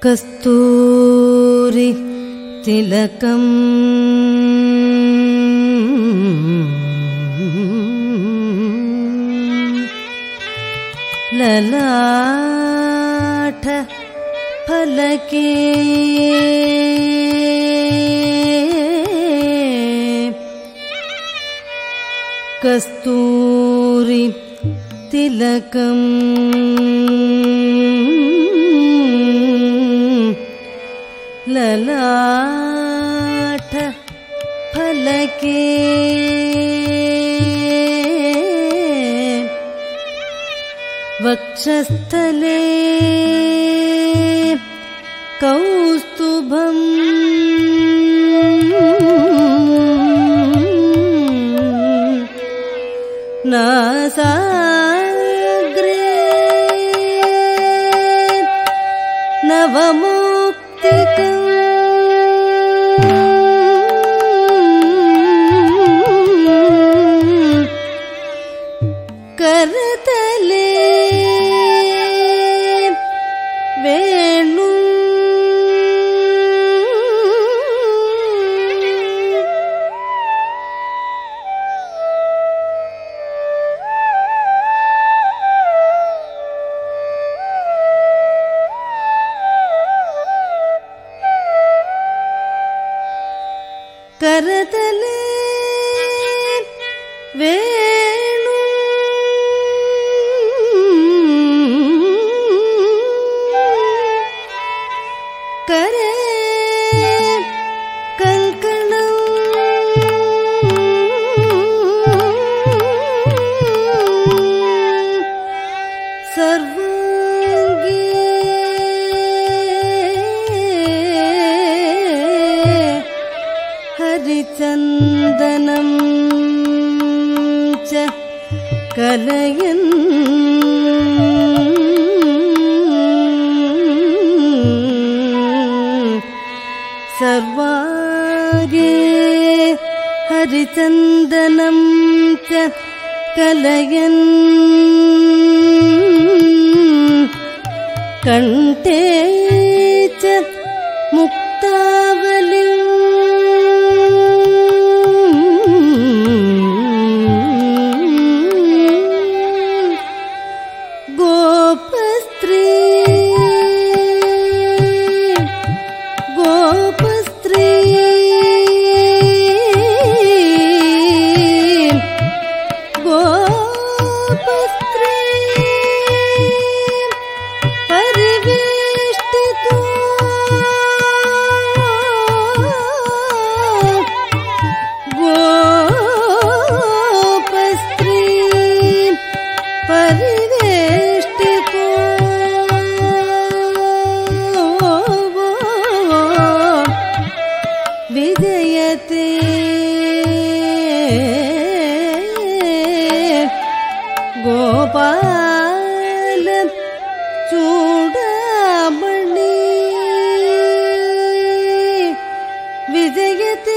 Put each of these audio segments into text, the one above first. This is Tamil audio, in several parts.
கஸ்தூரி திலகம் லலாட பலகே கஸ்தூரி திலகம் லலாட பலகே வக்ஷஸ்தலே கௌஸ்துபம் நாசாக்ரே நவமுக்திகம் கரதலே வேணு கரதலே வேணு கரே கல்கணம் சர்வாங்கே ஹரிச்சந்தனம் ச கலயன் சர்வாங்கே ஹரிச்சந்தனம் ச கலயன் கண்டே ச முக்தாவலிம் கோபஸ்திரீ கோபஸ்திரீ கோபஸ்திரீ பரிவேஷ்டிதோ கோபஸ்திரீ பரிவேஷ்டிதோ விஜயதே கோபால சூடாமணி விஜயதே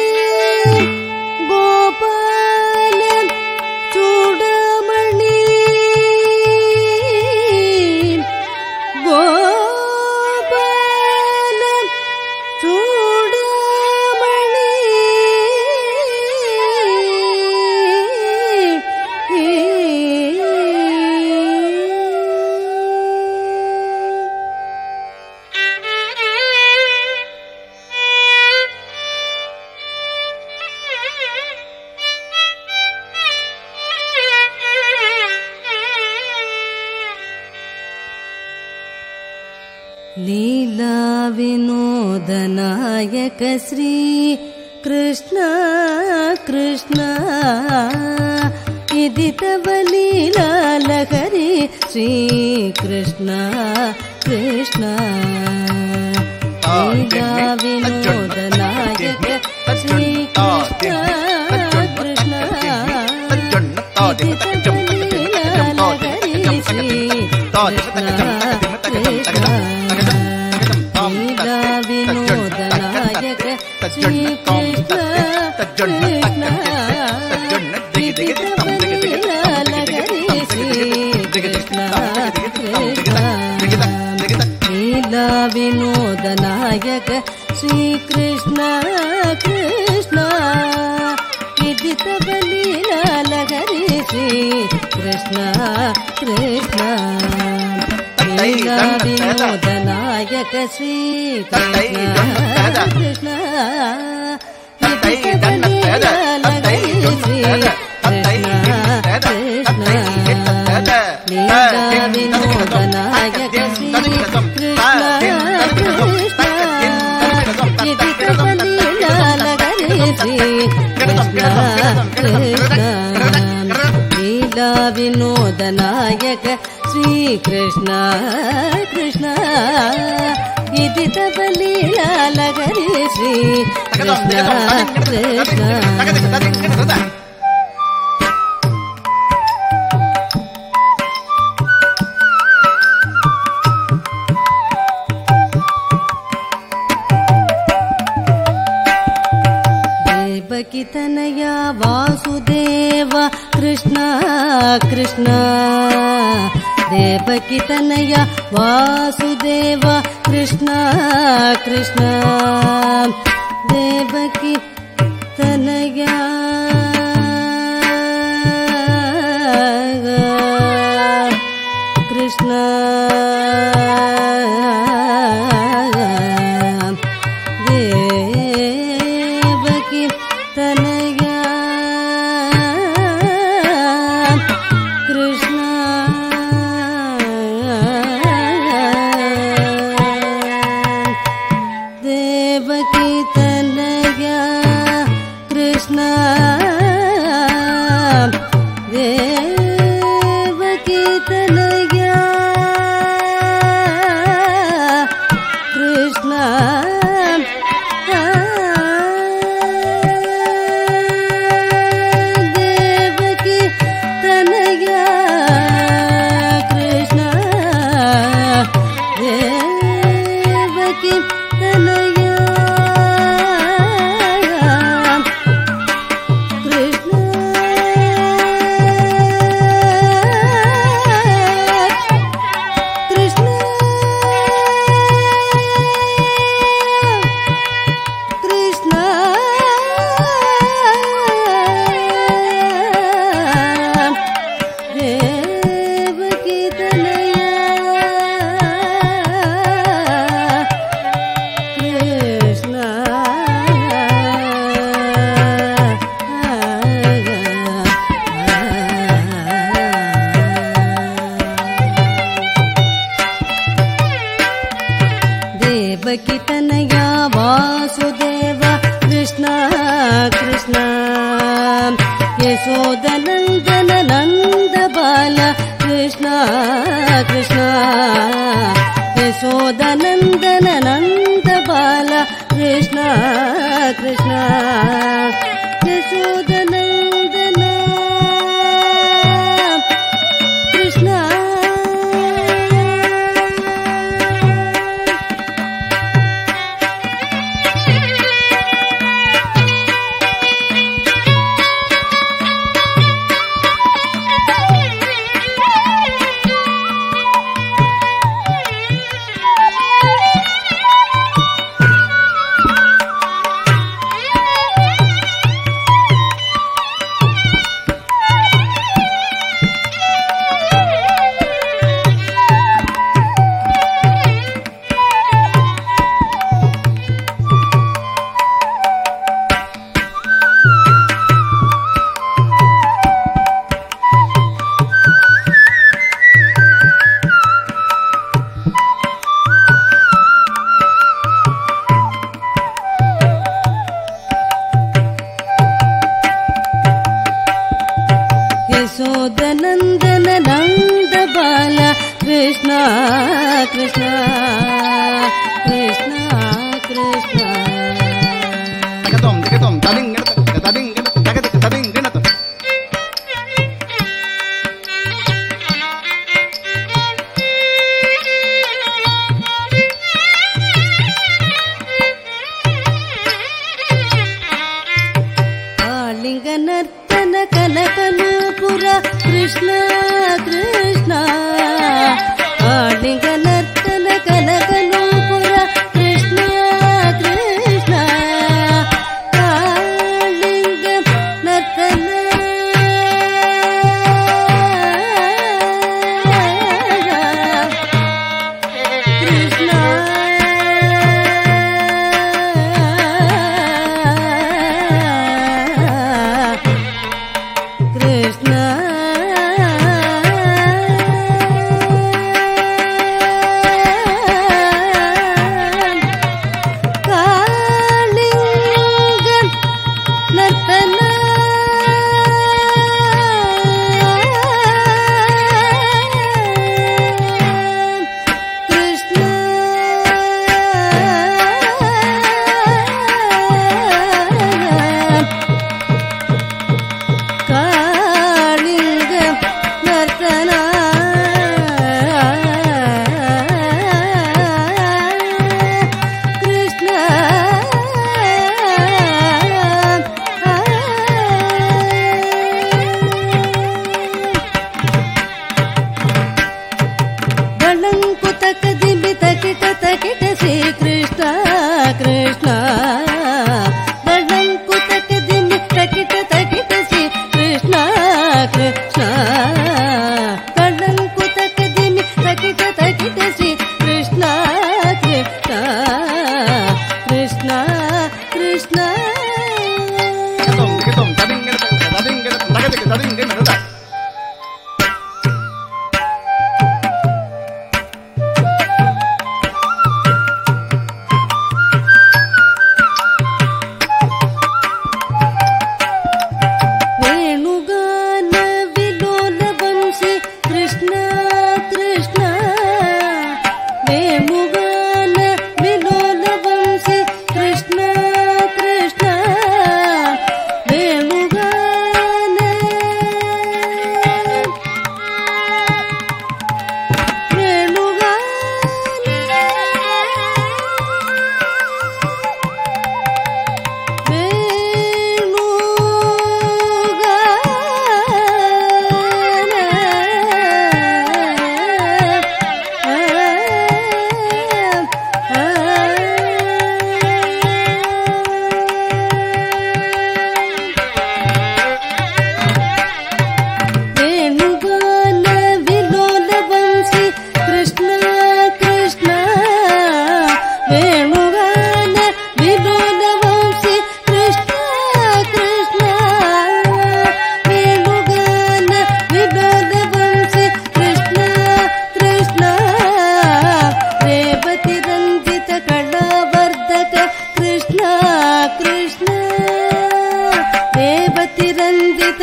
கோபால சூடாமணி கோபால சூடாமணி लीला विनोदनायक श्री कृष्ण कृष्ण इति तव लीला लहरी श्री कृष्ण कृष्ण लीला विनोदनायक श्री कृष्ण कृष्ण इति तव लीला लहरी श्री कृष्ण कृष्ण लीला विनोदनायक श्री कृष्ण कृष्ण इति तव लीला लहरी श्री कृष्ण कृष्ण लीला विनोदनायक कृष्ण कृष्ण लीला विनोद नायक श्री कृष्ण कृष्ण लीला विनोद नायक श्री लीला विनोद नायक श्री कृष्ण कृष्ण इति तव लीला लगरे श्री कृष्ण कृष्ण तनया वासुदेव कृष्ण कृष्ण देवकी तनया वासुदेव कृष्ण कृष्ण देवकी तनया कृष्ण देवकी तनया वासुदेव कृष्ण कृष्ण यशोदनन्दन नन्द बाल कृष्ण कृष्ण यशोदनन्दन नन्द बाल कृष्ण कृष्ण यशोदनन्दन कृष्ण यशोदनन्दन नन्द बाल कृष्ण कृष्ण कृष्ण कृष्ण आलिङ्गनर्तन कनकनूपुर कृष्ण कृष्ण आलिङ्गनर्तन कनकनूपुर कृष्ण कृष्ण आलिङ्गनर्तन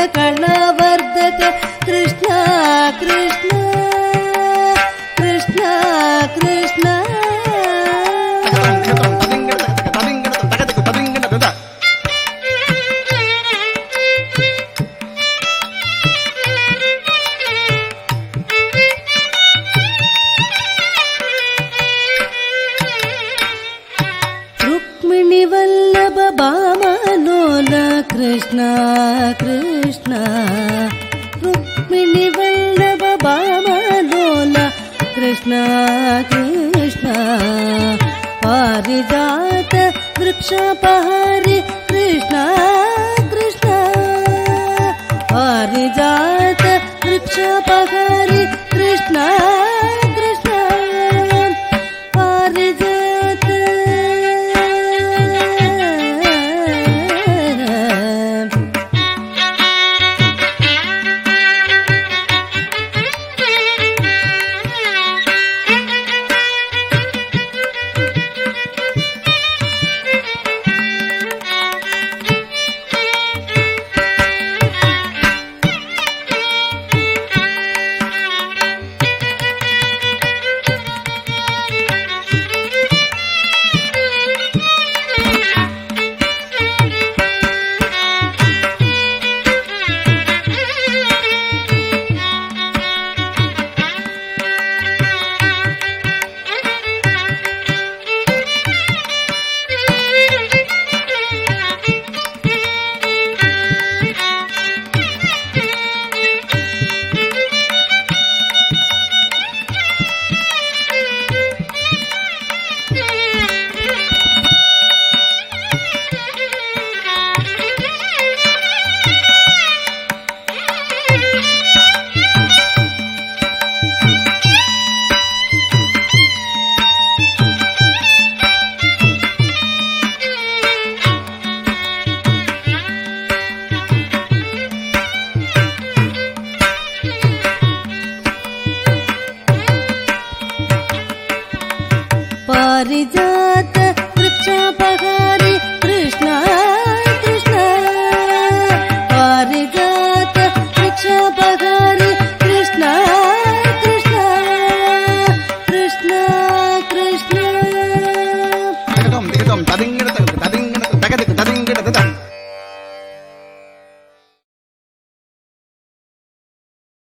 कलावर्धक कृष्ण कृष्ण कृष्ण कृष्ण वल्लभ बामनोल कृष्ण कृष्ण रुक्मिणी वल्लभ बामनोल कृष्ण कृष्ण पारिजात वृक्षपहारि कृष्ण कृष्ण पारिजात वृक्षपहारि